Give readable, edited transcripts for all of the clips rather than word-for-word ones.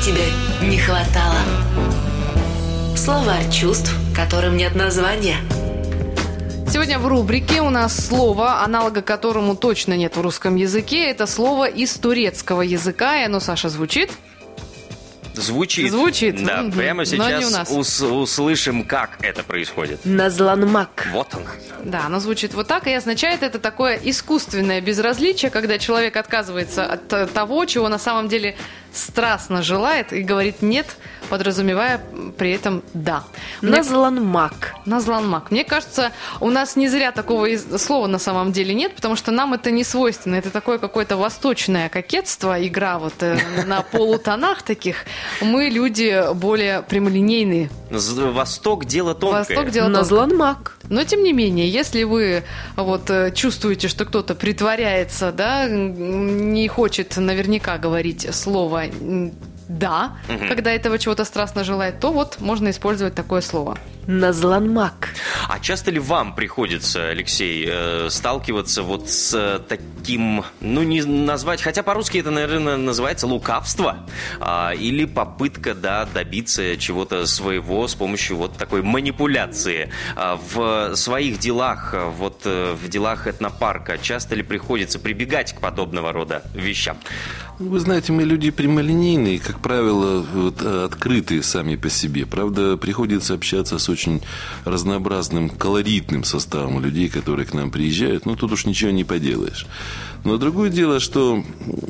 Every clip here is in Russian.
тебя не хватало. Словарь чувств, которым нет названия. Сегодня в рубрике у нас слово, аналога которому точно нет в русском языке. Это слово из турецкого языка, и оно, Саша, звучит? Звучит. Да, прямо сейчас услышим, как это происходит. Назланмак. Вот он. Да, оно звучит вот так, и означает это такое искусственное безразличие, когда человек отказывается от того, чего на самом деле страстно желает, и говорит «нет», подразумевая при этом «да». Назланмак. Назланмак. Мне кажется, у нас не зря такого слова на самом деле нет, потому что нам это не свойственно. Это такое какое-то восточное кокетство, игра вот на полутонах таких. Мы люди более прямолинейные. Восток – дело тонкое. Восток – дело тонкое. Назланмак. Но, тем не менее, если вы вот чувствуете, что кто-то притворяется, да, не хочет наверняка говорить слово «да», когда этого чего-то страстно желает, то вот можно использовать такое слово. Назланмак. А часто ли вам приходится, Алексей, сталкиваться вот с таким, ну, не назвать, хотя по-русски это, наверное, называется лукавство, или попытка, да, добиться чего-то своего с помощью вот такой манипуляции в своих делах, вот в делах этнопарка? Часто ли приходится прибегать к подобного рода вещам? Вы знаете, мы люди прямолинейные, как правило, вот, открытые сами по себе. Правда, приходится общаться с очень разнообразным, колоритным составом людей, которые к нам приезжают. Ну, тут уж ничего не поделаешь. Но другое дело, что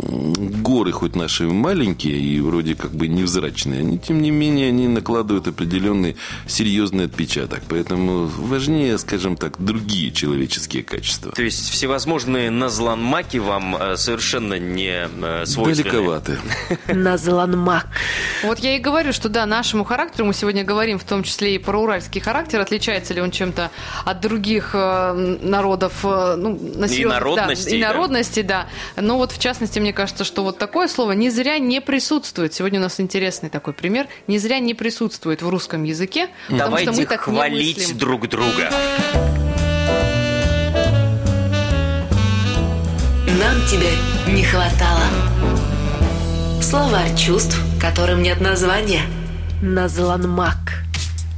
горы, хоть наши маленькие и вроде как бы невзрачные, они, тем не менее, они накладывают определенный серьезный отпечаток. Поэтому важнее, скажем так, другие человеческие качества. То есть всевозможные назланмаки вам совершенно не свойственны? Далековаты. Назланмак. Вот я и говорю, что да, нашему характеру, мы сегодня говорим в том числе и про уральский характер, отличается ли он чем-то от других народов, ну, и народностей. Да, и народностей, да. Но вот в частности, мне кажется, что вот такое слово не зря не присутствует. Сегодня у нас интересный такой пример. Не зря не присутствует в русском языке, потому что мы так хвалить не мыслим. друг друга. Нам тебя не хватало. Словарь чувств, которым нет названия. Назланмак.